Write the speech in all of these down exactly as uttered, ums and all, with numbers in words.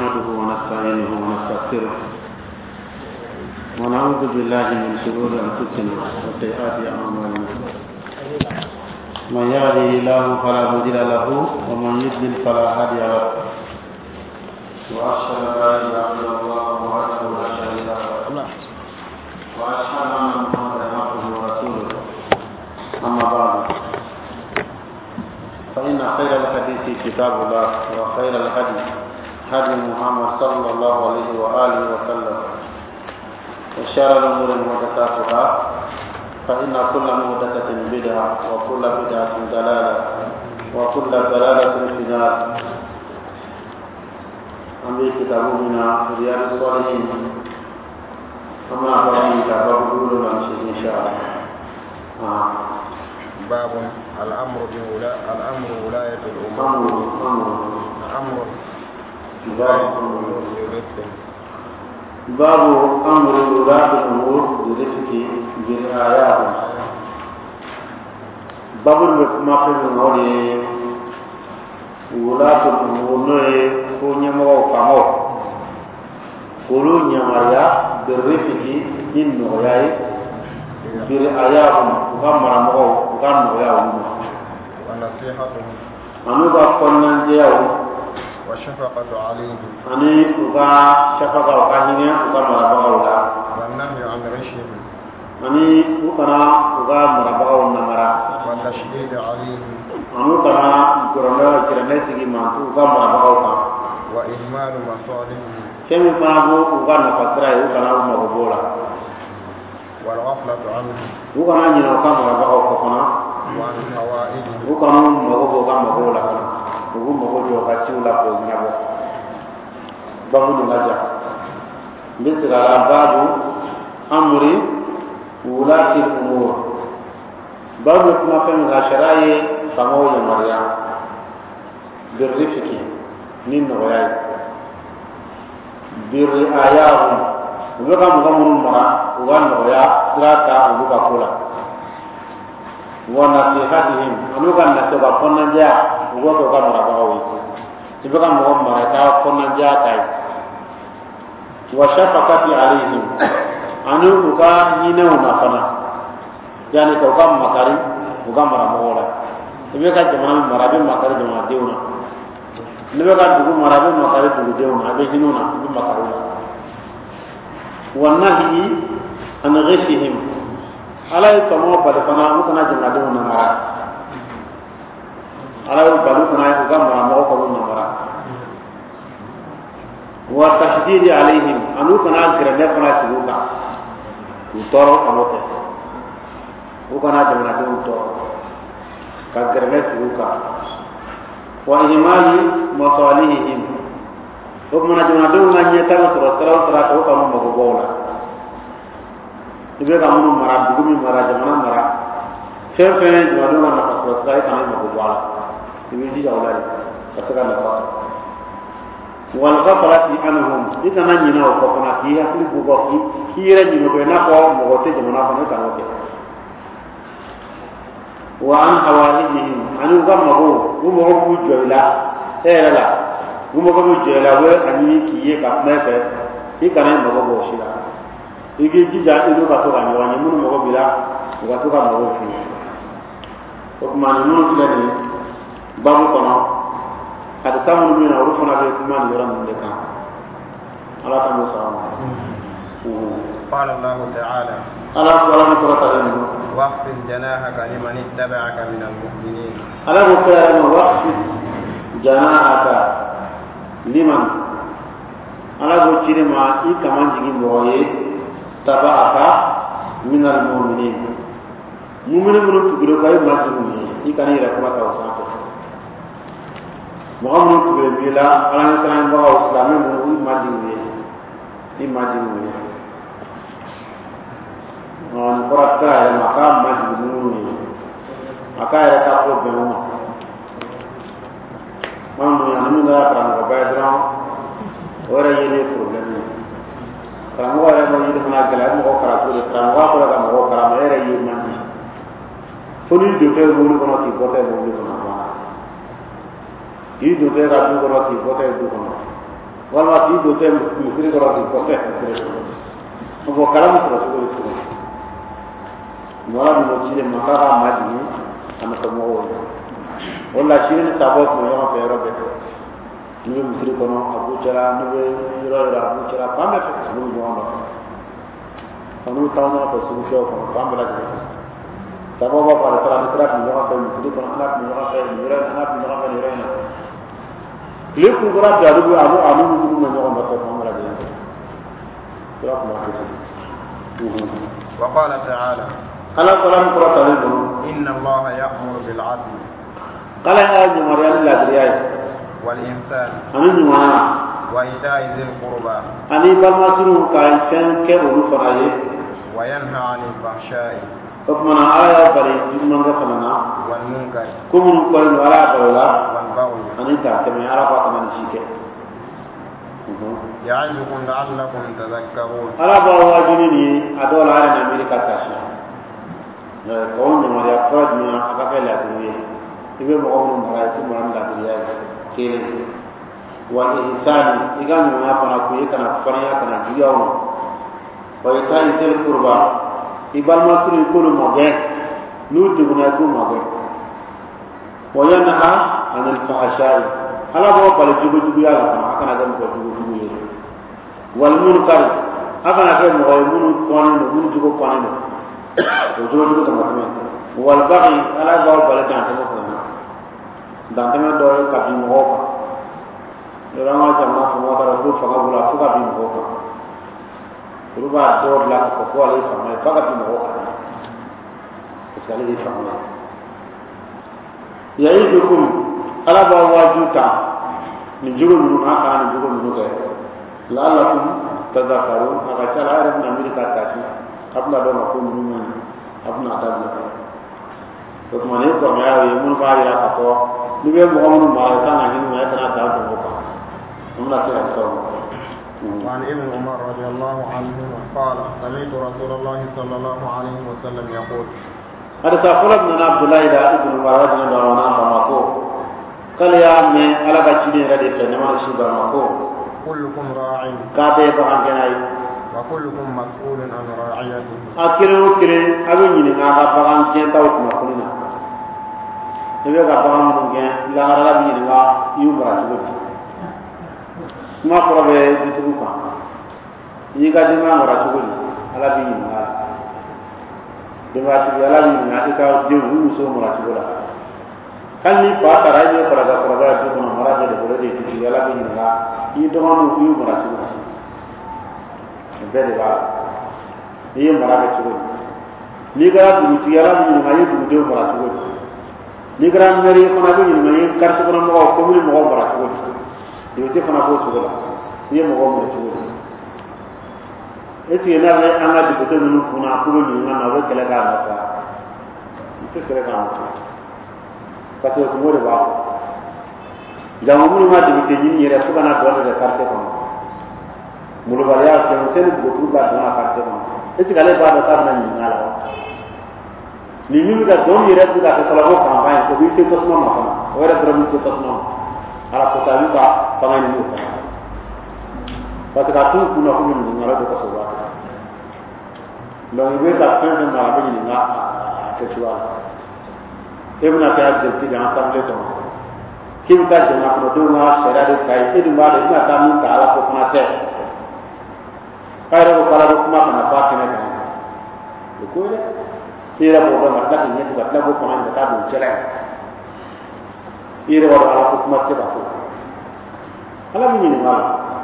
نحمده ونستعينه ونستغفره ونعوذ بالله من شرور أنفسنا وسيئات أعمالنا من يهده الله فلا مضل له ومن يضلل فلا هادي له وأشهد أن لا إله إلا الله وحده لا شريك له وأشهد أن محمدا عبده ورسوله أما بعد فإن خير الحديث كتاب الله وخير الهدي هدي محمد صلى الله عليه وآله وسلم وشر الأمور محدثاتها فإن كل محدثة بدعة وكل بدعة ضلالة وكل ضلالة في النار. أمي كتابنا رياض الصالحين أما بعد كتاب الأولى إن شاء الله. آه. باب الأمر بولاء الأمر ولاية الأمور الأمر باب أمر ولاة الأمور برفق بالآيات. باب ما في النوري ولاة الأمور نوري كونيا مو كامو كلون يماريا بالرفق بالنوراي بالآيات وكامرا مو وكامرا ونصيحته أنو كنا جاو والشفقة عليه أني وكا شفقة وكاهنيا وكامرا بغاولا والنهي عن غشهم أني وكنا وكامرا بغاولا مرا والتشديد عليه أنو كنا كرنا كرنا سيجي مانتو وكامرا بغاولا وإهمال مصالحه كم يفعلوا وكنا فترة وكنا ومغبولا والغفلة عنه وكنا نينا وكامرا بغاولا كنا وعن حوائجه وكنا مغبولا مغبولا ugu mogojo kati ula ko nyabo babu ngaja bisra babu amri ulati umur babu kuma kan gasharaye famo ya maria birrifiki nin no yai bir ayahu uga mugamuru mara uga no ya drata uga kula wa nasihatihim anuga nasoba konanja ugo ko kamara bawi tibaka mo mara ta konna jata wa shafaqati alaihim anu uga nyine una fana yani ko kam makari uga mara mola tibaka jamana mara be makari jamana deuna tibaka dugu mara be makari dugu deuna be hinuna be makari wa nahi an ghishihim alai kamo bal fana mutana jamana deuna mara ala balu kana uga mara mo ko no mara wa tashdid alaihim anu kana grene kana sibuka utoro amote ukana jamana de utoro ka grene sibuka wa ihmali masalihim ukmana jamana de nganya ta toro toro toro ko ka mo go bola ibe ka mo mara dugumi mara jamana mara fefe jamana na ka toro toro ka mo go bola يجي أولاد فتكلم فقط والغفلة عنهم إذا ما ينام وقفنا فيها كل بوقي هي رجل بيننا قوم مغتج منا فني كانوك وعن حوائجهم عن قام هو هم هم جولا إيه لا هم هم جولا وأني كيه كم في هي كان مغو بوشلا يجي جزء إلو كتوكا نواني من مغو بلا كتوكا مغو فيه وكمان نون فلاني babu kono hada tamu mina urufuna be kuma ni ran de kan ala ta musa qala allah ta'ala ala wala ni qurata ni waqfil janahaka liman ittaba'aka min almu'minin ala ko ya waqfil janahaka liman ala go chirima i kaman jigi moye taba'aka min almu'minin mu'minin mun tugiro kay majmu ni kan ira kuma ta wasa Muhammad tu bila orang Islam bahawa Islam itu imajin ni, imajin ni. Orang korak kaya maka imajin ni, maka ada kapal berumah. Mamu yang ni dah kerana kebetulan orang ini problem ni. Kerana orang yang ini mana kelam, orang kerana tu, kerana orang kerana orang kerana orang ini imajin. Funi dua bulu kono tiga bulu kono. Ini dua ratus orang ti bote itu kono. wala ti do tem misri ko ro ko te ko kala mo ko ko wala mo ci le makara madini am ko mo wala ci ne sabo ko yo pe ro be ni misri ko no abu jara ni be ro ra abu jara pa me ko mo mo no anu ta no ko su ko ko pa me la ko sabo ba pa ra ni tra ni yo ko misri ko na ni yo ko ni ra na ni yo ko ni ra na le ku gora da ru abu amu ni mo no ko pa me la ko ra ko ma ko وقال تعالى قال قرآن قرآن تعالى إن الله يأمر بالعدل قال يا جمهوريان الله درياي والإنسان أمين جماعة وإيتاء ذي القربى أني بالما سنو كائن كان كأولو فراي وينهى عن الفحشاء فكمنا آية بري جمعنا فلنا والمنكر كم نقول ولا بولا والبغي أني تعتمي على فاطمة نشيكه يعظكم لعلكم تذكرون على بوا جنيني أدول على أمريكا تاشا كون جمهورية فرد من أكاكي لا تنويه ibe mo on mo ay ko mo am la diriya ke wa ihsan igan mo na pana ko kana fariya kana diyaw wa ita itel qurba ibal masri ko mo ge nu de guna ko mo ge wa yanha anil fahsha'i ala bo bal jubu jubu ya kana kana gam ko jubu jubu ye wal munkar akana ke mo ay munu ko ni munu jubu ko ni ko jubu jubu ko mo wal baghi ala bo bal tan ko ko dan tengah doa kabi muka, orang macam mana semua orang tu faham gula tu kabi muka, berubah doa lah kekuali faham, apa kabi muka, sekali di faham. Ya itu kum, ala bawa juta, ni juga minum akan, ni juga minum ke, lalu kum terdakaru, agak cara ada nampak kasih, apa doa aku minum, apa nak ada. Kemudian kalau saya yang mula ira kato, ni be mo mo ma ta na hin ma ta ta ko ko. Umna ta ko. وعن ابن عمر رضي الله عنهما قال سمعت رسول الله صلى الله عليه وسلم يقول هذا سافر ابن عبد الله إذا ابن عمر رضي الله عنه بمكو قال يا أمي على بچيني ردي فنما شي بمكو كلكم راع كابه بان جناي وكلكم مسؤول عن رعيته أكيرو كيري أبي ني نغا بان جنتاو كما كلنا نبي غا بان مونغي لا لا بي نغا يوبرا جوتي ما قربه ديتبوكا ييغا ديما مرا جوتي على بي نغا ديما تي على بي نغا تي كاو ديو سو مرا جولا كان ني با تراي دي قرغا قرغا دي كنا مرا دي بوله دي تي على بي نغا يي دوما نو يوبرا جوتي bede ba ni mara ga chugo ni gara du ti yala ni ma yi du de mara chugo ni gara meri ko na ni ma yi kar ko na mo ko ni mo mara chugo ni te ko na ko chugo la ni mo ko mo chugo eti na le anga di ko ni ko na ko ni na na we kala ga na ta ni te kala ga na ka to ko mo de ba jamu ni ma di te ni yere ko na do de kar ko mulu bariya ke sen buku ba dona karte ko eti kale ba do tar na ni ngala ni ni ga don yere du ga sala ko campagne ko bi se to sma ma ko ora drum se to sma ala ko ta bi ba pa ni ni ko pa ta tu ku na ko ni ngala do ko so ba lo ni be ta pen na ba ni nga ke tuwa ibn atad de ti ga ta le to kim ta de na ko do na shara de kai ti ma de na ta min ta ala ko na te kayra ko kala ko kuma kana fatina kana ko le ira bo ba ta ni ta ta ko kuma ta bu chere ira wa ala ko kuma te ba ko ala mi ni mala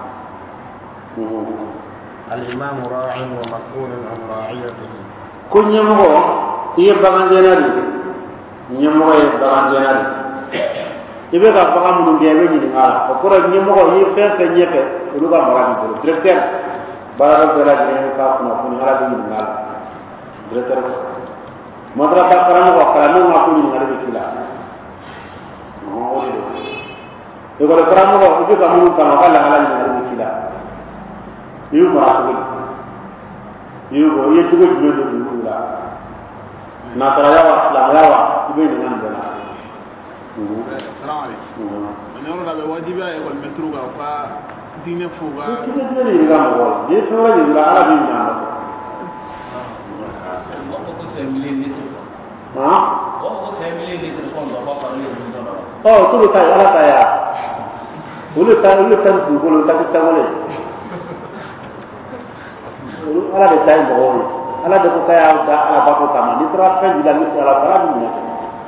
al imam ra'in wa mas'ul an ra'iyatihi kunya mo iya bagan jenari nyamo ye bagan jenari ibe ka bagan mun biya be ni ngala ko ko nyamo yi fe fe nyefe lu ka mara ni directeur bara bela jene ka kuna kuna ala bi ngal directeur madrasa karamo ko karamo ma ko ni ngal bi kila no e ko karamo ko ubi ka mun ka ma kala ala ni ngal bi kila yu ma ko yu go ye tugo tugo do kula na tara wa la yawa ibe ni ngal bela assalamu alaikum ne on la be wajibi ay ko metru ga fa dine fuga dine dine ni ga mo de so la ni la ala bi na ha oh tu lu kai ala kaya ulu ta ulu ta du ko lu ta ta wole ala de tai mo ala de ko kaya da ala ba ko kama ni tra fa jila ni ala ala bi na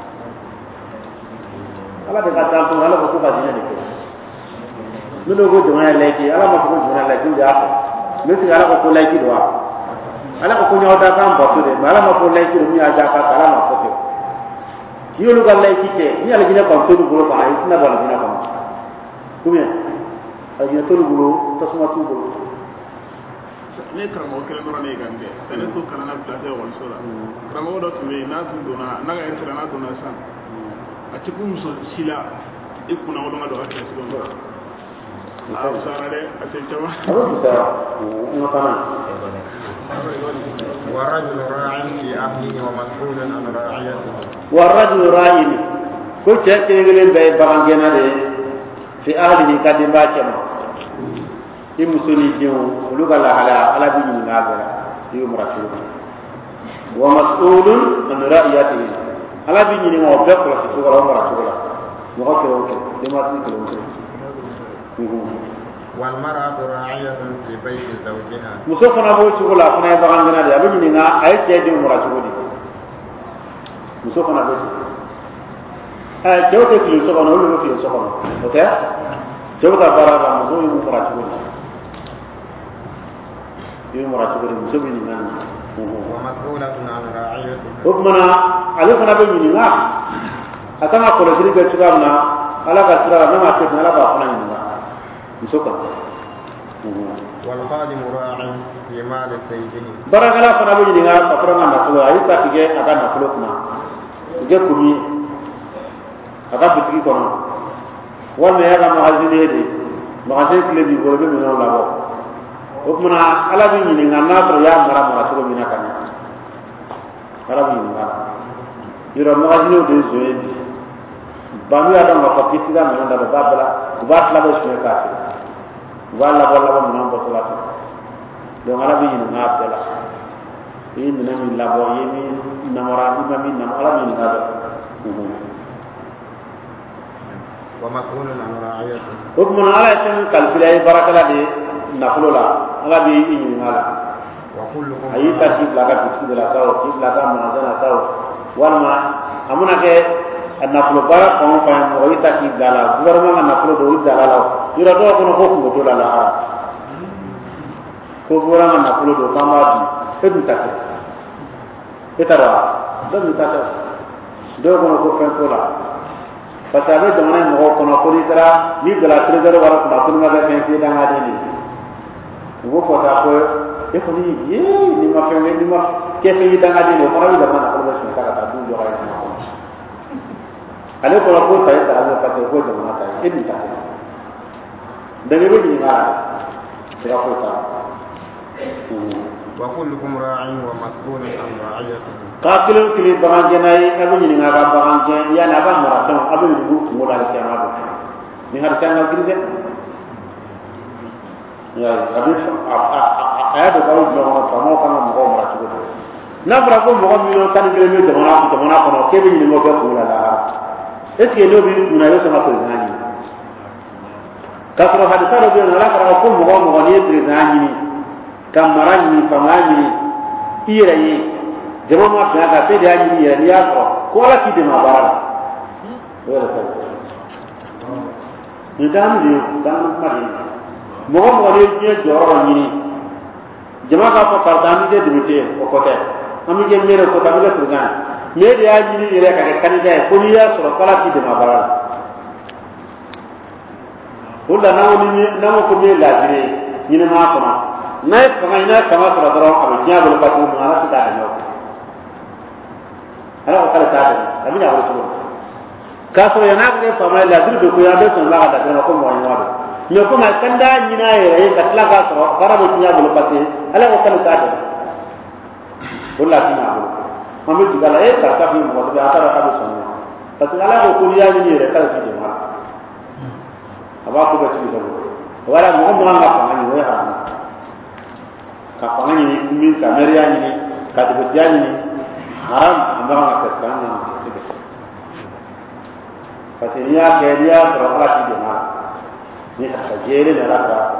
ala de ka ta ko ala ko ka dina de ko no go do ma leki ala ma ko do na leki ya ko ni ti ala ko ko leki do ala ko ko nyaw da kan ba to de ala ma ko leki do mi aja ka ala ma ko to yolu ga leki ke ni ala gina ko to du go ba ay na ba gina ko ko mi ala gina to du go to suma tu go ne karamo kelen dɔrɔn ne gande tane to kalana place wal sola karamo do tumi na tun dona na ga entra na dona san a ti kum so sila e kuna wala do aka so do a usara de a se jama wa rajul ra'in fi ahlihi wa mas'ulun an ra'iyatihi wa rajul ra'in ko ce kelen be barangena de fi ahlihi kadimba chama i musoni diŋo olu ka lahala ala bi ɲininga bɛɛ la i umra cogo wa mas'ulun an ra'iyatihi ala bi ɲininga o bɛɛ kɔlɔsi cogo la umra cogo la mɔgɔ kɛ o kɛ denbatigi kelen kelen wal mar'atu ra'iyatun fi bayti zawjiha muso fana b'o cogo la fana ye bagangɛnna de a bɛ ɲininga a ye cɛ den umra cogo di muso fana b'o cogo ɛ cɛw tɛ fili so kɔnɔ olu bɛ fili so kɔnɔ o tɛ cɛw ka baara la muso ye umra cogo di yumra cogo muso bi ni nan wa mas'ulatun an ra'iyatihi o kuma ale fana bɛ ɲininka a kan ka kɔlɔsili kɛ cogoya min na ala ka sira la n'a ma kɛ ala b'a fana ɲininka muso kan wal qadimu ra'in fi mal sayyidihi barakala fana bɛ ɲininka ka fara ka nafolo a yi ta tigɛ a ka nafolo kunna tigɛ kumi a ka bitigi kɔnɔ walima y'a ka magasin de magasin tile b'i bolo i bɛ minɛnw labɔ o kuma ala bi ɲininka n'a sɔrɔ y'a mara mara cogo min na ka ɲɛ ala bi ɲininka yɔrɔ magasinw de zo ye bi banu y'a dɔn k'a fɔ k'i ti ka minɛn dabɔ u b'a bala u b'a tila bɛ suɲɛ k'a feere u b'a labɔ labɔ minɛn bɔtɔla fɛ donc ala bi ɲininka a bɛɛ la i ye minɛn min labɔ i ye min namara i ma min namara ala bi ɲininka a bɛɛ wa mas'ulun an ra'iyatihi o kuma ala ye fɛn min kalifila ye baarakɛla de nafolo la ala bi i ɲininka la a y'i ta k'i bila ka bitigi de la sawo k'i bila ka magasin la sawo walima a mana kɛ a nafolo baara fan o fan mɔgɔ y'i ta k'i bila la gouvernement ka nafolo dɔw i bila la yɔrɔ dɔw kɔnɔ ko kungo t'o la lahara ko gouvernement ka nafolo dɔw k'an b'a dun e dun ta kɛ e ta dɔn wa dɔw dun ta kɛ dɔw kɔnɔ ko fɛn t'o la parce que a bɛ jamana in mɔgɔw kɔnɔ ko n'i taara n'i bila trésor wari kunna ko n'i ma kɛ fɛn f'i dangaden de u b'o fɔ ta ko e kɔni ye n'i ma fɛn n'i ma kɛ fɛn y'i dangaden de o fana bɛ jamana nafolo bɛ sunjata ka taa du jɔ ka ye kuma kɔnɔ ale kɔnɔ ko ta ye sara bɛ parce que ko jamana ta ye e dun ta kɛ donc i bɛ ɲininka a la sira foyi t'a la. wa kullukum ra'in wa mas'ulun an ra'iyatihi k'a kelen kelen bagangɛnna ye a bɛ ɲininka a ka bagangɛn yanni a ka mara fɛnw a bɛ ɲininka u kungo la alikiyama don ni alikiyama ka girin dɛ a bɛ a y'a dɔn k'aw bila kɔnɔ faamaw kan ka mɔgɔw mara cogo di n'a fɔra ko mɔgɔ miliyɔn tan ni kelen bɛ jamana jamana kɔnɔ k'e bɛ ɲininka o bɛɛ kungo la lahara est ce que n'o b'i kunna i bɛ sɔn ka président ɲini k'a sɔrɔ hadisa dɔ bɛ yen ala fɔra ko mɔgɔ o mɔgɔ n'i ye président ɲini ka mara ɲini faamaya ɲini i yɛrɛ ye jama ma bɛn a kan bɛɛ de y'a ɲini yɛrɛ n'i y'a sɔrɔ ko ala k'i dɛmɛ a baara la o yɛrɛ tɛ nin t'an de ye t'an kuma de ye mɔgɔ mɔgɔ n'i ye diɲɛ jɔyɔrɔ dɔ ɲini jama k'a fɔ karisa an bɛ kɛ député ye o kɔ tɛ an bɛ kɛ maire o kɔ tɛ an bɛ kɛ président ye mais de y'a ɲini yɛrɛ ka kɛ candidat ye ko n'i y'a sɔrɔ ko ala k'i dɛmɛ a baara la o de la n'an ko ni n'an ko ko min ye laajiri ye ɲinɛma kɔnɔ n'a ye fanga n'a ye fanga sɔrɔ dɔrɔn a bɛ diɲɛ bolo parce que mun ala tɛ taa dɛmɛ o ala ko k'ale t'a dɛmɛ a bɛ ɲa wolo cogo k'a sɔrɔ yan'a ka kɛ faama ye laajiri bɛ ko ye an bɛ sɔn n'a ka da dɔrɔn ko mɔgɔ ɲuman don mais comme a kan daa ɲini a yɛrɛ ye ka tila k'a sɔrɔ baara bɛ diɲɛ bolo parce que ala ko k'ale t'a dɛmɛ o de la a tɛ ɲa bolo an bɛ jigin a la e karisa bɛ mɔgɔ dɔ bɛ a t'a dɔn k'a bɛ sɔn parce que ala ko ko n'i y'a ɲini yɛrɛ k'ale t'i dɛmɛ a la a b'a ko bɛɛ sigi dɔ bolo wala mo mo nga ko ni we ha ka ko ni min ka meriya ni ka de biya ni haram amara nga ka kan na parce que ya ke dia pro la ti de ma ni ka jere na ra ra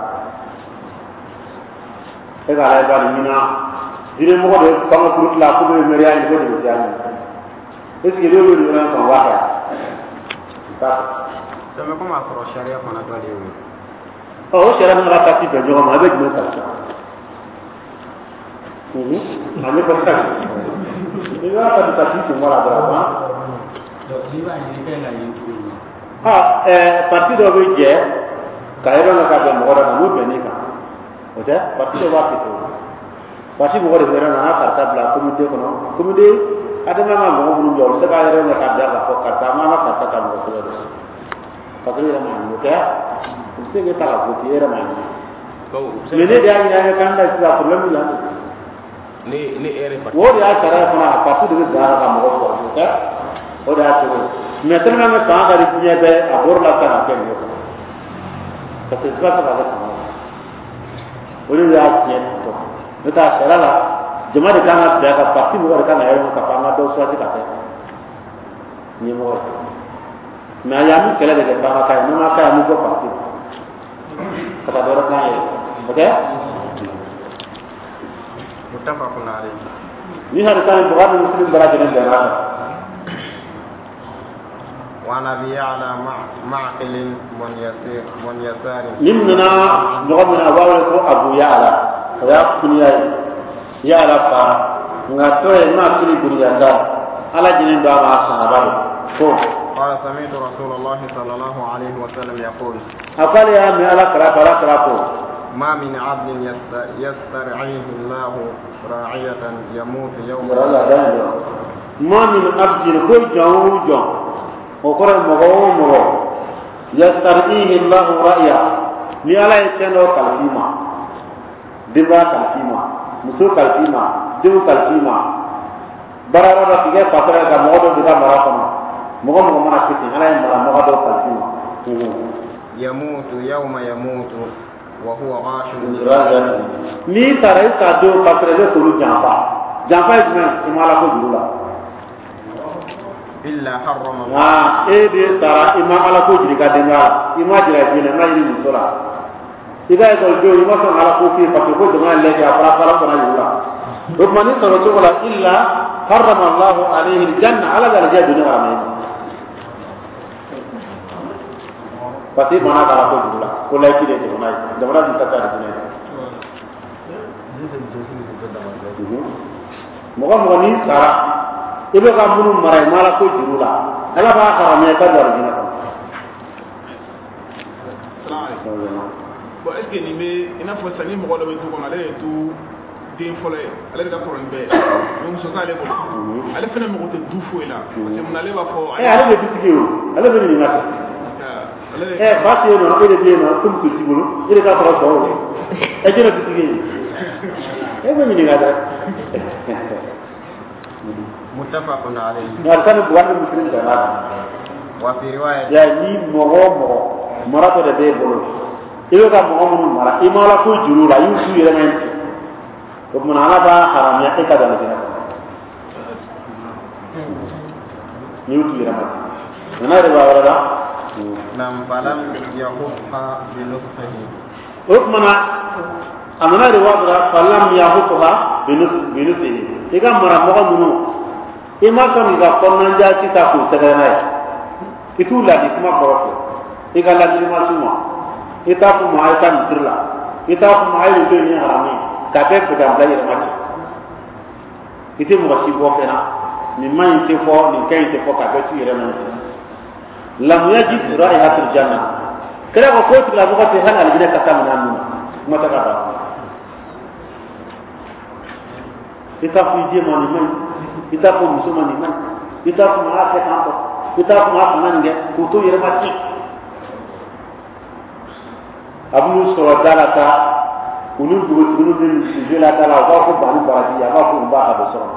e ga la ba ni na dire mo ko de ko nga kurut la ko be meriya ni ko de biya ni est ce que le le na ko wa ya ta ça me comme afro sharia ko na to le oh sharia na ra ta ti be jo ma be mo ta mhm ame ko ta ni ga ta ta ti mo la bra ba ah eh partido be je ka ero na ka be mo ra na mo be ni ka o ja partido wa pito pasi mo re vera na ka ta bla comité ko no comité adama ma mo mo jo se ka ero na ka da ka ko ka ta ma ka ta ka mo ko do ka ko ra ma ni ka se ke ta ka ko ti era ma ni ko ne ne dia ni na ka nda sa problem la ni ni ere wo dia sara ko na partido be da ka mo ko do ka o da to maintenant na ka ga ri ni be abor la ka ke ni ko ka se ka ta ka ta o ni ya ni to ne ta sara la jama de kana da ka parti mo ka na yo ka pa ma do so ta ka ni mo na ya mi kala de ka ma ka ni ma ka ni ko parti ka ta do ra na ye okay mutafaqun alayhi ni har kan bukhari muslim bara jenen da na وعن ابي يعلى معقل من يسير من يسار لمنا نغمنا باولكو ابو يعلى ويا كنيا يعلى فا ngatoe ma kili buriyanda ala jinin da ma sahabaru ko قال سمعت رسول الله صلى الله عليه وسلم يقول أقال يا من على كرا كرا كرا ما من عبد يسترعيه الله راعية يموت يوم ما من عبد كل جون جون وقرأ مغو مغو يسترعيه الله راعية ni ala yetendo kalfima dimba kalfima muso kalfima diu kalfima barara da tige patra ga modo diga marakono mogo mogo mana kiti ala yembara mogo do kalfima yamutu yawma yamutu wa huwa ghashun ni tarai ka do patra le kulu jampa jampa isme imala ko jurula illa harrama ah e de tara imala ko jiriga denga ima jira jina na yiri musola iga ko jo ima so ala ko fi pa ko do ngale ya para para ko na jurula rubmani soro to wala illa harrama allah alayhi aljanna ala daraja dunya amin pati mana kala ko jurula ko lai kide de onai damara di taka de dunya moga moga ni sara ibe ka munu marai mala ko jurula ala ba harame ka dar dina ko bon est ce que ni me ina fo sani mo do be tu ko ale tu din fole ale da ko ronbe mo so sale ko ale fene mo ko te du fo ila parce que mon ale ba fo eh ale be bitigi o ale be ni ngata eh ba ti no ele be no tum tu tibulu ele ka tro so e jena bitigi e be ni ngata متفق عليه وكان بوان مسلم جماعه وفي روايه يا ني مغو مغو مراتو de be bolo ibe ka mغو mun mara imala ko jurula yusu yemen ko mun ala ba haram ya ka dal dina yusu yemen nana de ba wala nam falam yahqa bi nusfihi ukmana amana de wadra falam yahqa bi nusfihi iga mara mغو mun ima ko ni ga konna ja ci ta ko tere nay itu la di kuma ko iga la di ma suma ita ko ma ita mitrla ita ko ma ayi to ni harami ka be ko dam dai ma ci ite mo ci bo fena ni man ci fo ni kay ci fo ka be ci yere man lam yajid ra'ihatul janna kala ko ko ti la ko ti hal al jinna ka tam nan mata ka ba ita fu je mo ni man ita ko musuma ni man ita ko ma ka tanto ita ko ma man nge ko to yere mati abulu sura dalata unu dugo tunu din je la dala ba ko bani baradi ya ba ko ba ka do sura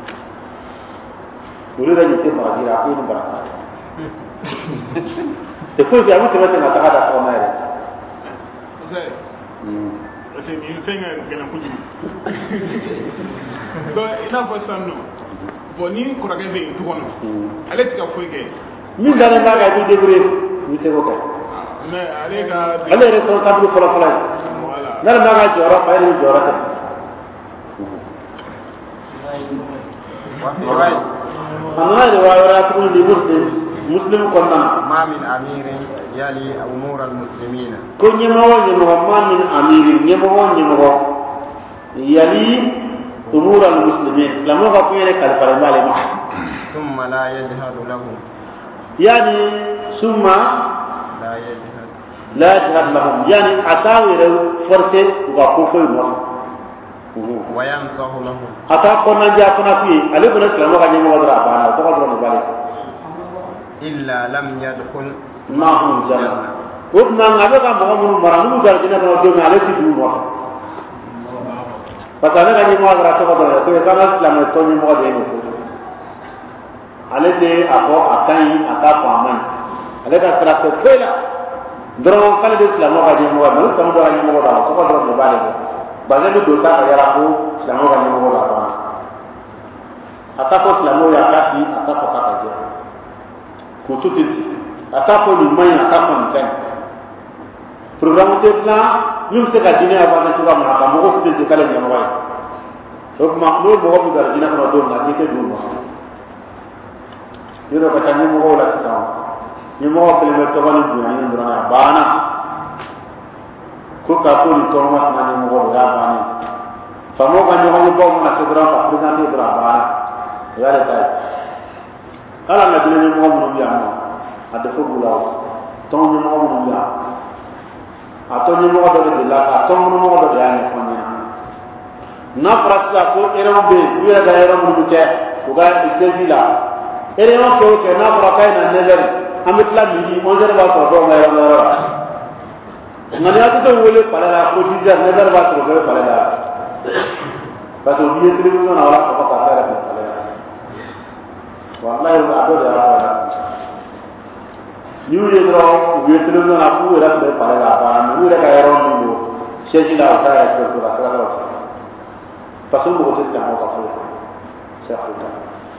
uru da ni te baradi ra ko ni baraka te ko ya mutu mata na taka da ko mai sai sai ni sai ga gana kuji to ina ko sanno boni ko rage be to kono ale tika ko ke min da ne ba ga di debre ni te ko ka na ale ga ale responsable for for wala na ba ga jora fa ni jora ta right ana riwayat kun di muslim muslim konna ma min amirin yali umur al muslimin ko nyemo nyemo ma min amirin nyemo nyemo yali umur al muslimin lamo ga ko yele kal farmale ma thumma la yajhadu lahum yani summa la yajhad la yajhad lahum yani atawira forte ga ko ko no wa yansahu lahum ata ko na ja ko na fi ale ko na lamo ga nyemo dara bana to ko do bale illa lam yadkhul ma'hum janna wobna ngabe ka mo mo maranu dal dina ko do ngale ti du mo pasane ga nyemo dara to ko do ko ka na islam to nyemo de ni ale de ako akai aka paman ale ka tra ko fela dron kala de islam ga nyemo ga mo to do ga nyemo da to ko do bale ko bazali do ta ya ko islam ga nyemo ga ba ata ko islam ya ka ti ata ko ka ka je ko tuti ata ko ni mai ata ko ni kan programme de plan ñu se ka dina ba na tuba ma ka mo ko tuti kala ni ma so ma no mo ko dara dina ko do na ke do mo yo ro ka tan mo ko la ta ni mo ko le to ba ni du ni ndra na ba na ko ka ko ni to ma na ni mo ko da ba ni fa mo ka ni ko mo na se dra ka programme de dra ba ya le ta kala na dina ni mo mo biya mo ade fo bulaw ton ni mo mo biya ato ni mo do de la ka ton mo mo do ya ni ko ni na prasa ko eram be biya da eram mu ke ko ga ite la eram ko ke na pra kai na nezer amitla mi mo zer ba so do ma eram ro ngani atu to wole pala la ko di zer nezer ba so do pala la ba to biye tri mo na wala ko ka ta ra wallahi ba do ya ba ñu ye dro wi tru na ku ra be pare la ba na ñu re ka yaro ñu she ji la ta ya ko la ka ro pa su mo ko ta mo ka fu se ha ta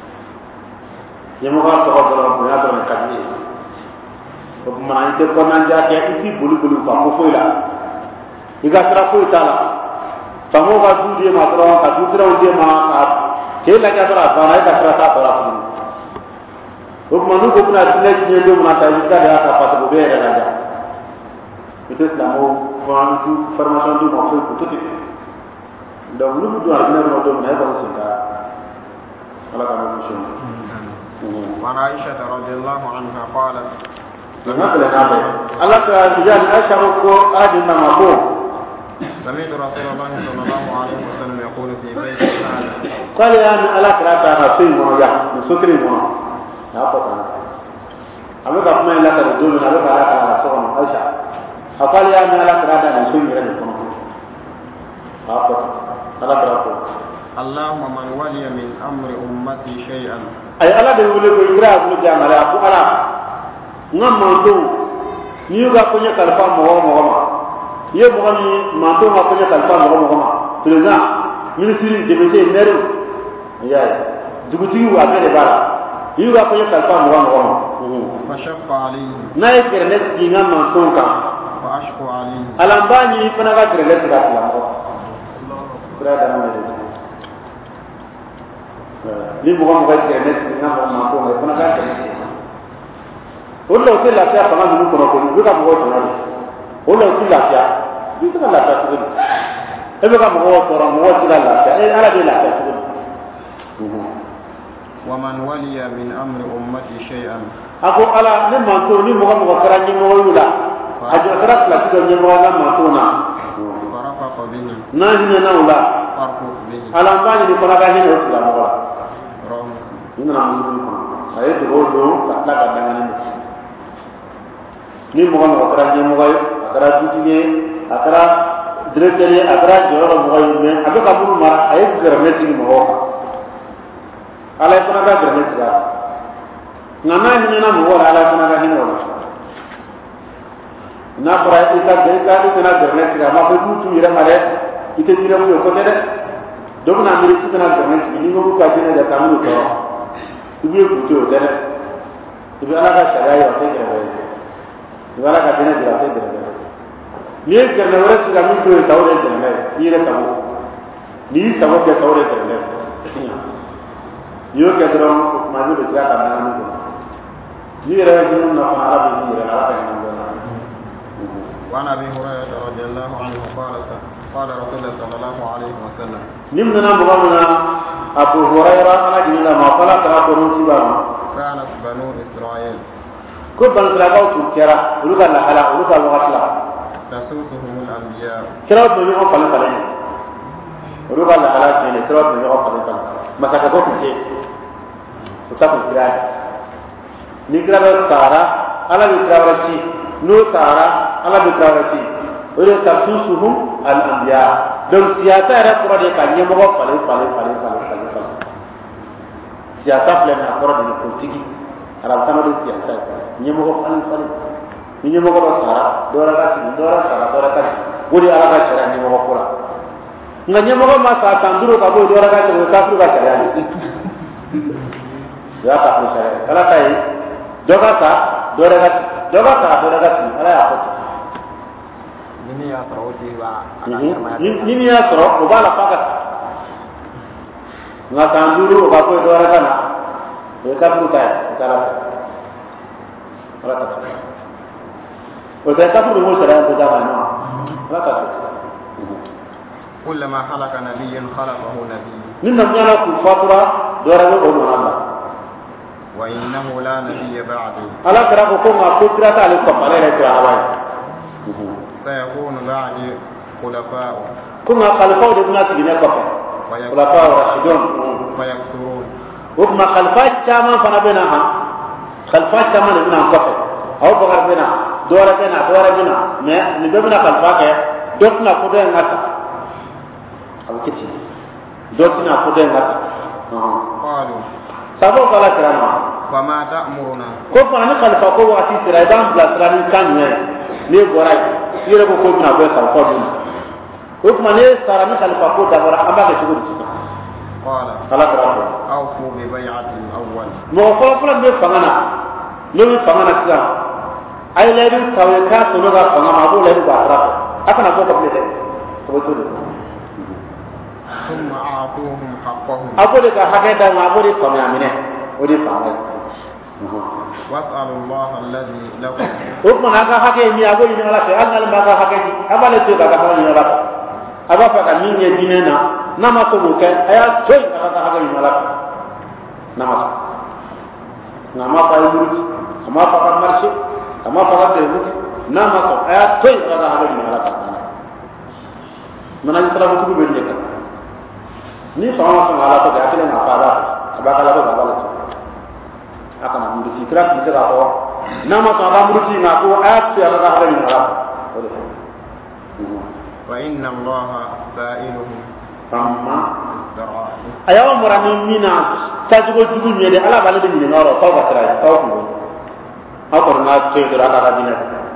ye mo ka to ko do ya do ka ni ko ma ite ko nan ja ke iti bulu bulu pa ko fu la iga tra fu ta la pa mo ka du die ma tro ka du tro die ma ka ke la ka tra ba na ka tra ta to la fu o manu ko na tine ni do na ta ita da ta pa to be ra da itu islamo fa tu formation du mo ko to ti donc lu do ar na do na ba ko ta ala ka mo shi wa Aisha radhiyallahu anha qalat نقل هذا الله تعالى أشعر آدم ما هو سمعت رسول الله صلى الله عليه وسلم يقول في بيت هذا قال يا من الله تعالى رسول الله نسكري ما لا أفهم أما كم الله تعالى رسول الله تعالى رسول عائشة قال يا من الله تعالى رسول الله أفهم الله تعالى اللهم من ولي من أمر أمتي شيئا أي الله يقول لك إقرأ أقول جامع لا أقول أنا ngam manto ni ga ko nya kalfa mo mo ma ye mo ni manto ma ko nya kalfa mo mo ma président ministre de métier nero ya duguti wa be de bala yi ga ko nya kalfa mo mo ma fa shaqqa alayhi na ye kere net di ngam manto ka fa ashqu alayhi alambani fana ga kere net ga la mo brada na me ni mo mo ga kere net ngam manto ma fana ga kere wala uti lafiya kama dulu kono kono buka mo to na wala uti lafiya buka lafiya to e buka mo to ro mo uti lafiya e ala de lafiya to wa man waliya min amri ummati shay'an ako ala ne man to ni mo mo kara ni mo wala ajo kara la to ni mo na man to na farafa bihi na ni na wala farqu bihi ala mbani ni kona ga ni o la mo wala rom ni na mo ni ko ay to do ta la ga ngani ni mo mo kara ni mo way akara tuti akara directeur akara joro mo way me abe ka buru mara ay garme ti mo ho ala ko na ga garme ti ga ngana ni na mo wala ala ko na ga ni wala na fara ita ga ita ita na garne ga ma ko tutu ira mare ita jira mu ko de do na mi ita na garne ni mo ka jina da kamu to ibe ku to de ibe ala ka shara ya te ga ibe ala ka jina jira te ga ni garne wala su ga mi to ta wala de ne ira ta mu ni ta wo ke ta wala de ne yo ke dron ma ni do ga ta na ni ni ra ni na fa arabi ni ra ala ka ni وعن ابي هريره رضي الله عنه قال قال رسول الله صلى الله عليه وسلم نمنا مغمنا ابو هريره انا جينا ما قال ترى تبا كانت بنو اسرائيل كل بنو اسرائيل تكرا ولغا لا حلا ولغا وغسلا تسوسهم الانبياء كرا بنو فلان فلان ولغا لا حلا تني كرا بنو فلان فلان ما كتبوا في وتاكل كرا نيكرا سارا على نيكرا شي نو سارا ala bi kawati ore tasusuhum al anbiya donc siyasa era ko de ka nyemo ko fale fale fale fale fale fale siyasa plan na ko de politiki ara sama de siyasa nyemo ko fale fale nyemo ko sara dora ka ti dora sara dora ka wodi ala ka sara nyemo ko kula nga nyemo ko ma sa tanduro ka bo dora ka ti ka furu ka sara ni ya ka furu sara kala kai doga sa dora ka doga sa dora ka ala ya ko ini ya terudi wa ini ya terus ubala pakat ngatan dulu ba ko do rakana e ka puta kala rata o da ka puta mo sara ko da ma rata kullama halaka nabiyyan khalaqahu nabiy ninna nyala ku fatura do rago do no Allah wa innahu la nabiyya ba'di ala kara ko ko ma ko tirata ale ko pale re tra hawai سيكون بعد خلفاء كما خلفاء دبنا تجينا كفر خلفاء راشدون ويكثرون وكما خلفاء كما فنا بينها خلفاء كما دبنا كفر او بغير بينا دورة بينا دورة بينا ما نبنا خلفاء كه دوتنا كده ناس او كتي دوتنا كده ناس قالوا سبب قال كلامه فما تأمرنا كيف أنا خلفاء كوا واسي سرايدان بلا سراني كان ne borai yere ko ko na ko sa ko dun ko kuma ne sara mi khalifa ko da bara amba ga shigo dukka qala kala kala aw fu bi bay'ati al-awwal mo ko ko be fangana ne mi fangana kila ay le du tawe ka so no ga fanga ma bo le du ba tra aka na ko ko le ko to do thumma a'tuhum haqqahum abo de ka hake da ma bo de fanga mine o de fanga واسأل الله الذي لكم وكما هذا حكي مي ابو ني ملا ان المبا حكي ابا له تو بابا حكي ملا ابا فكا مين يديننا نما تو بك ايا توي هذا حكي ملا نما نما فايبوت نما فكا مرشي نما فكا تيبوت نما تو ايا توي هذا حكي ملا من اي طرف تو بينك ni sama sama ala to ga kile na fara aba kala to baba le akana muruti kira bisa ka ko nama to aba muruti na ko ayat ya ga hada ni ala wa inna allaha sa'iluhum amma dara ayawa murani mina tajugo jugu nyede ala bale de ni ngoro to ka trai to ko akor na ce dura ka dina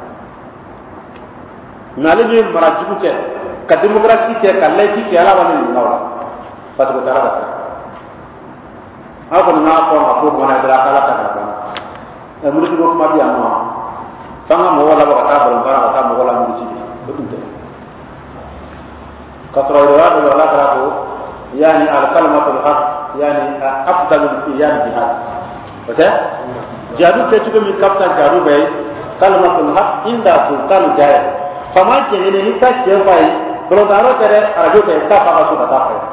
nale ni mara jugu ke ka demokrasi ke ka leki ke ala bale ni ngoro patu ko tara ka ako na ko ma ko bona dara kala ta ka e muri ko kuma biya no fanga mo wala ba ta baro bara ta mo wala muri ci betul te kasra ira do wala kala ko yani al kalmatul haq yani afdalul iyad jihad betul jadu ke ci mi kapta jadu bay kalmatul haq inda sultan jaya fama ke ne ni ta ce bai ko daro tere arajo ke ta fa ko ta fa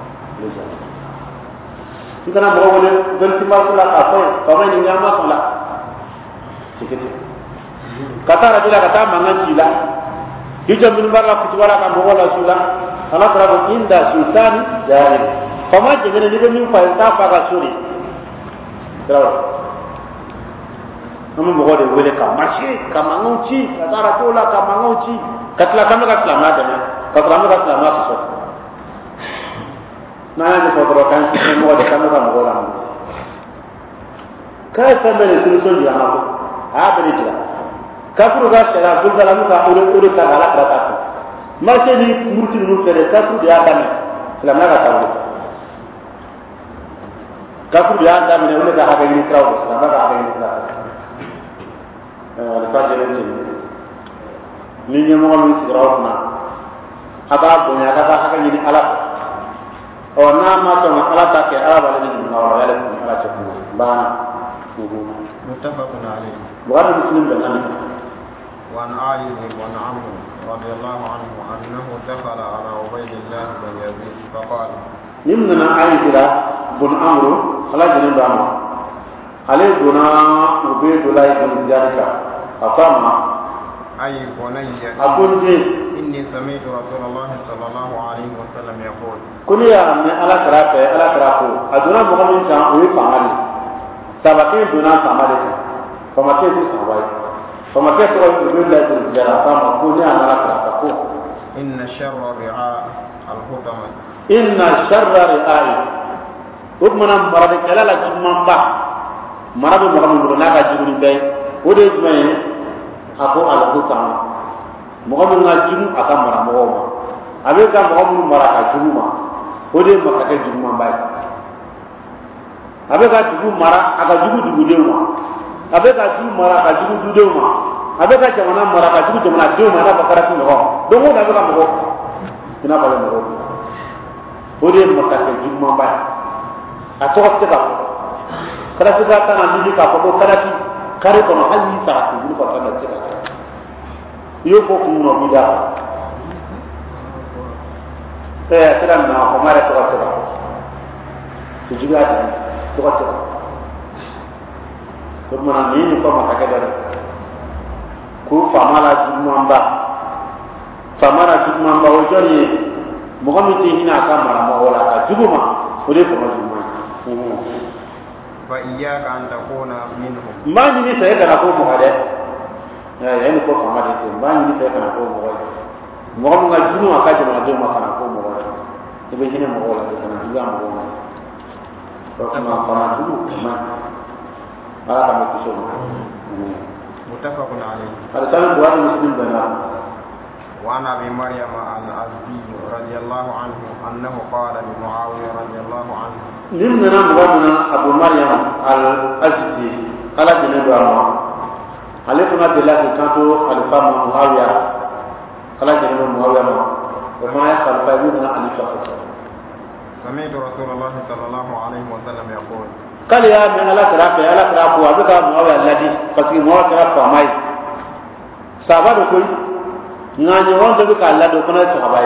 kita nak bawa boleh bertimbang pula apa? Kau ni nyama pula. Sikit. Kata raja kata mangan sila. Dia minbar la kutuara kan bawa la sila. Kalau terlalu indah sultan jari. Kau macam ni dia ni upaya tak pakai suri. Terlalu. Kamu bawa dia boleh kau masih kamu uci. Kata raja lah kamu uci. Katalah kamu kat selamat deh. Katalah kamu kat selamat sesuatu. Nana ni fotokan sini mau ada kamu kamu orang. Kaya sampai solusi dia apa? Apa ni cakap? kafuru ga shara dul dala muka ure ure ka ala krata ko ma se ni murti nu fere kafuru ya dame islam na ka tawo kafuru ya dame ne ule ka ha ga ni krawo islam na ka ha ga ni krawo eh fa jere ni ni ni mo mi sigrawo na aba bonya ka ha ga ni ala o na ma to ma ala ta ke ala wala ni ma wala ala ni ala ta ko ba muttafaqun alayhi bukhari muslim bin ali وعن علي بن عمرو رضي الله عنه أنه دخل على عبيد الله بن يزيد فقال نمنا علي بن عمرو على جنب عمرو علي بن عبيد الله بن زياد فقام أي بني أقول إني سمعت رسول الله صلى الله عليه وسلم يقول كل يا من على كرافة على كرافة أدونا مغمين كان ويفعلي سبكين دونا فعلي فما كيف سوى فما كيف يقول لا يدري فما قولي أنا لك أقول إن شر رعاء الخطمة إن شر رعاء وبمنا مرض كلا لا جمع با مرض مرض مرض لا جمع بي ودي جمع أقول على الخطمة مرض لا جمع أكم مرض مرض أبي كم مرض مرض جمع ودي ما كذا جمع باي أبي كذا جمع مرض أكذا جمع جمع abe ka ju mara ka ju du de ma abe ka jamana mara ka ju jamana de ma na bakara ti no do mo da ka mo ina ba mo o de mo ka ke ju ma ba a to ka ta kala ti ka ta na ni ka ko kala ti kare ko no hali sa ti ni ko ta na ti yo ko ku no bi da eh tira na ko mara to ka ta ko ju ga ta to ka ta mana ni ni ko ma ka dara ku famala jumamba famara jumamba o joni mo ko mi hina ka mara mo wala ka jubuma o de ko ma jumma fa iyyaka an takuna minhum ma ni ni sai kana ko mo hade ya ya ni ko famade te ma ni sai kana ko mo wala mo ko nga junu aka jama de ma kana ko mo wala e be hina mo wala kana juga mo wala ko ma fama junu ma ala kami kusum. Muttafaqun alayhi. Ada sahabat Bukhari Muslim benar. Wa an Abi Maryam al-Azdi radhiyallahu anhu annahu qala li Muawiyah radhiyallahu anhu. Nimna Muhammad Abu Maryam al-Azdi ala jinabu amma. Alifuna billahi kanto alifa Muawiyah. Ala jinabu Muawiyah ma. Wa ma yaqalfa yudna alifa. سمعت رسول الله صلى الله عليه وسلم يقول kali ya min ala tarafe ala tarafu abuka muawiya ladi parce que muawiya tarafu amai sabado koy ngani wonde buka lado kono sahabai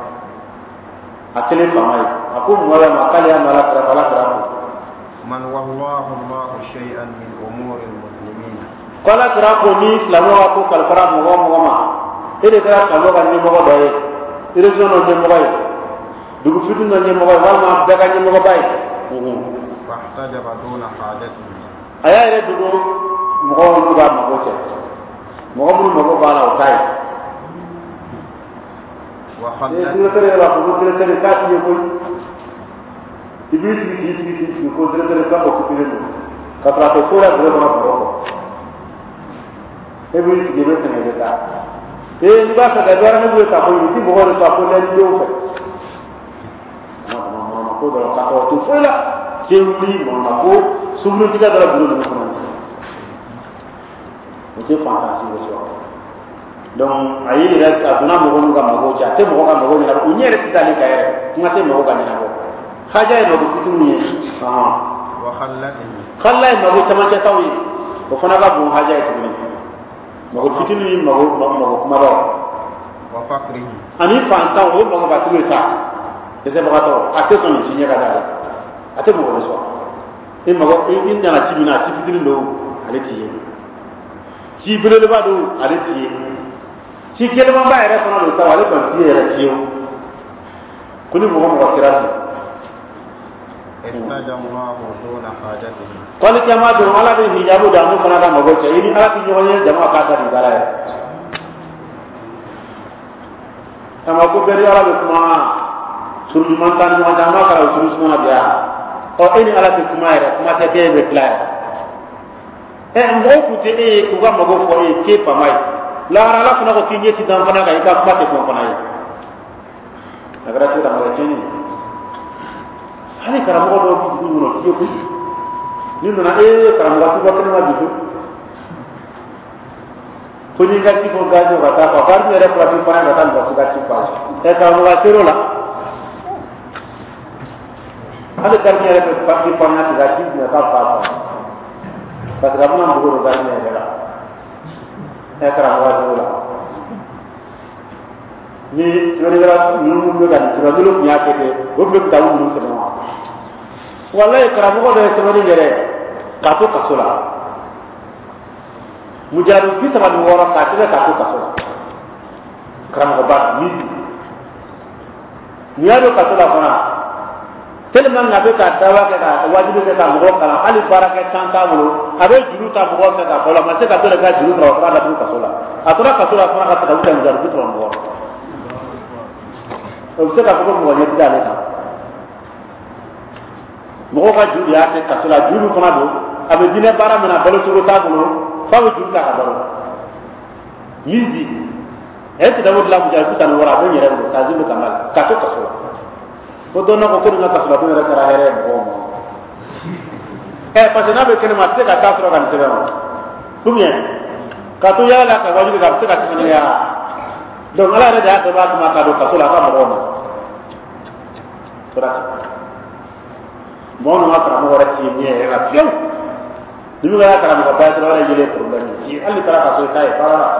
akele famai aku muawiya makali ya ala tarafu ala tarafu man wallahu allah shay'an min umur almuslimin kala tarafu ni islamu aku kal fara mo mo ma ede tara kalo kan ni mo doye ede zono ni mo bay dugu fitu ni mo bay wal ma daga ni mo bay فاحتجب دون حاجته aya ere dugo mo ko ba mo ko che mo ko mo ko ba la o tai wa e duro tere la ko duro tere ka ti ko iblis ni ti ti ti ko duro tere ka ko ti ni ka tra ko ko la duro ko ko e bi ti be te ne ta e ni ba sa da dora ne bu ta ko ti bo ko ta ko le ni yo fe mo mo mo ko do ka ko tu fe la Kewli mana ko sebelum kita dalam bulan Ramadan. Itu fantasi besar. Donc ayi ira aduna mo ko ngam mo ja te mo ko ngam mo ni ko nyere ti dali kay ngate mo ko ni ko haja no ko fitu ni ah wa khallati khallai mo ko tama ta tawi ko fana ga bu haja ti ni mo ko fitu ni mo ko mo ko kuma ba wa fakri ani fanta o mo ko ba tu ta ese mo ka to ate so ni sinya ga dali ate mo wala so e mago e in dana tibina tibidin do ale tiye ci bele le bado ale tiye ci kele ma ba era kono do tawale kon tiye era tiyo kuni mo mo kirasi istajamu Allahu duna hajatihi kali jama do ala be hijabu da mo kana da mago ce ini ala ti nyoye jama ka ta di dara ya ama ko beri ala be kuma suru mantan mo jama ka suru suma dia o ini ala ti kuma era kuma te be klar eh mo ku te e ku ga mago fo e ke pamai la ara la fana ko kinye ti dan fana ga ita kuma te ko fana yi agara ti da mo tini hani kara mo do bi du no ti ko ni no na e kara mo ga ti ba ke ma bi ko ni ga ti ko ga jo ga ta ko ba ni re ko ti fana ga tan ba su ga ti pa e ka mo ga tero la ale kar ni re ko pa ti fana ti ga ti na ka pa parce que abuna mbugo ga ni re la e kara mo ga jo la ni yoni gara ni mu do ga ni ra do nya ke ke go be ta wu ni se ma wallahi kara mo do se ni re ka to ka sola mujaru bi sama ni wora ka tele ka to ka sola kara mo ba ni ni ado ka sola fana tellement na be ka dawa ke ka wajibi ke ka mo kala ali baraka tanta bulu abe juru ta mo ka ka bola ma se ka to le ka juru tra ka da ka sola atura ka sola fana ka ta wuta mujaru bi tra mo o se ka ko mo ne ti dale ka mo ka juru ya te ka sola juru fana do abe dine bara mena balo suru ta bulu fa wo juru ta ka balo mizi e ti da wo la mujaru ta no wara be nyere do ta zimu kamal ka to ka sola ko do na ko ko na ka sola do ra kara here mo mo eh pa na be kene ma se ka ta soro ka ni se ba tumye ka to ya la ka wajibi ka se ka ti ne ya donc ala re da ta ba ma ka do ka sola ka mo mo sura mo no ma tra mo ora ti ni e la più di mi ga tra mo ba tra ora yele problemi ji alli tra ka so kai para la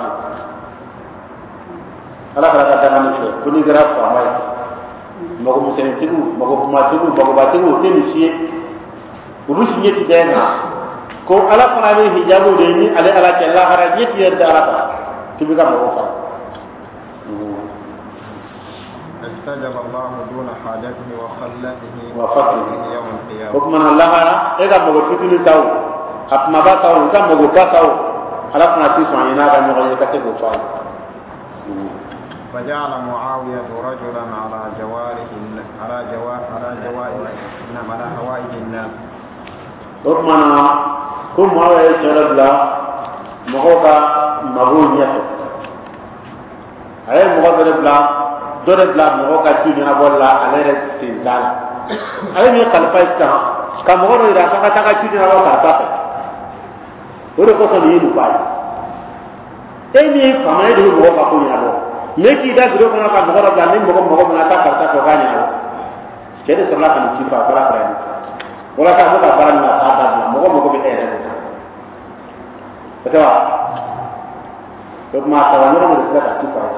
ala kala ka ta ni se ko ni gara fa mai mo ko musen tigu mo ko ma tigu mo ko ba tigu te ni sie uru si nyeti denga ko ala fana ni hijabu de ni ale ala ke la hara nyeti yer da ala ti bi ga mo fa استجب الله دون حاجته وخلته وفقره يوم القيامة وكما الله إذا ما بفتني تاو أما بتاو إذا ما بفتاو على فنا تسمع ينادى مغير كتب وفاي فجعل معاوية رجلا على جواره على جوار على جوائز نعم على هوائج الناس وكما كم معاوية شرب لا مغوكا مغول يسو أي مغول لا dore bla mo ka ti na bolla ale re ti dal ale ni kalfa ista ka mo ro ira ka ta ka ti na wa ka ta ore ko so ni lu pai e ni fa mai de mo ka ko ya lo me ki da gro ko na ka mo ro bla ni mo mo na ta ka ta ko ga nya lo ke de sala ka ni ti fa para para ni wala ka mo ka para ni na ta da mo mo ko be ere ko ta wa ko ma ta wa ni ro mo ka ti fa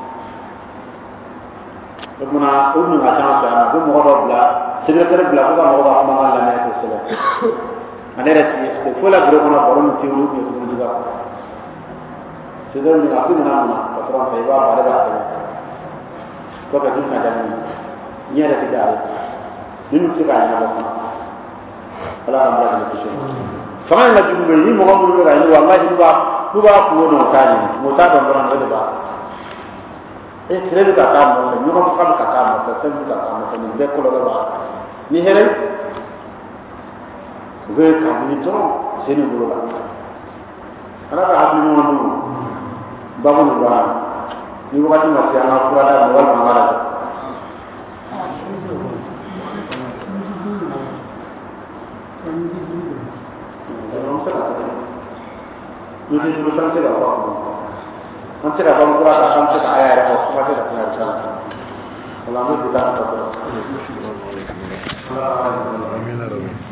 muna unu nga chance ana ko mo do bla secrétaire bla ko mo do ma la ne ko sele ane reti ko fola gro ko na boron ti ru ni ko juga sedar ni aku na na patron sai ba bare ba ko ko ka dinna da ni ni ra ti da ni nu ti ka na ko ala am ra ni ko sama na ju me ni mo ko mo ra ni wallahi ba du ba ko no ka ni mo ta do ran da ba e kire ka ka mo ni ko ka ka ka mo ta sen ka ka mo ni be ko lo ba ni here we ka ni to se ni go la ana ka ha ni mo no ba mo ba ni wakati ma sia na kura da mo wal ma mara ni ni ni san se ga ba nanti dah bangun kurang, nanti dah ayah ada apa, nanti dah punya rencana. Kalau kita tak tahu.